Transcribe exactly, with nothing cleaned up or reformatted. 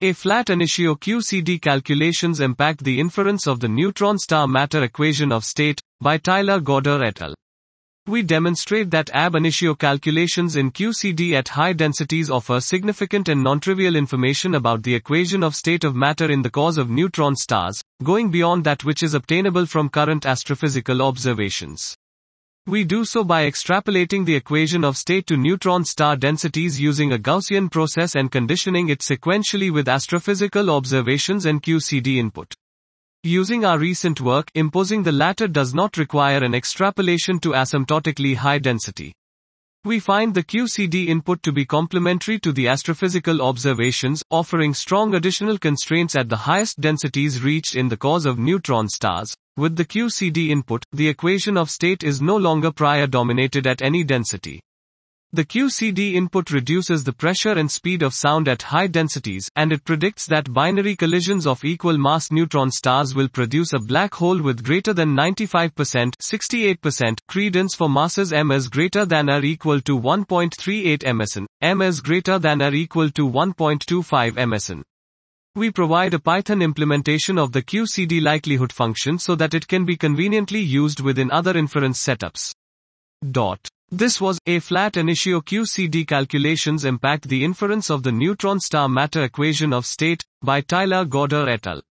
A flat initio Q C D calculations impact the inference of the neutron star matter equation of state, by Tyler Godder et al. We demonstrate that ab initio calculations in Q C D at high densities offer significant and non-trivial information about the equation of state of matter in the cause of neutron stars, going beyond that which is obtainable from current astrophysical observations. We do so by extrapolating the equation of state to neutron star densities using a Gaussian process and conditioning it sequentially with astrophysical observations and Q C D input. Using our recent work, imposing the latter does not require an extrapolation to asymptotically high density. We find the Q C D input to be complementary to the astrophysical observations, offering strong additional constraints at the highest densities reached in the cause of neutron stars. With the Q C D input, the equation of state is no longer prior dominated at any density. The Q C D input reduces the pressure and speed of sound at high densities, and it predicts that binary collisions of equal mass neutron stars will produce a black hole with greater than ninety-five percent (sixty-eight percent) credence for masses m is greater than or equal to one point three eight meson, m is greater than or equal to one point two five meson. We provide a Python implementation of the Q C D likelihood function so that it can be conveniently used within other inference setups. Dot. This was, a flat initio Q C D calculations impact the inference of the neutron star matter equation of state, by Tyler Godder et al.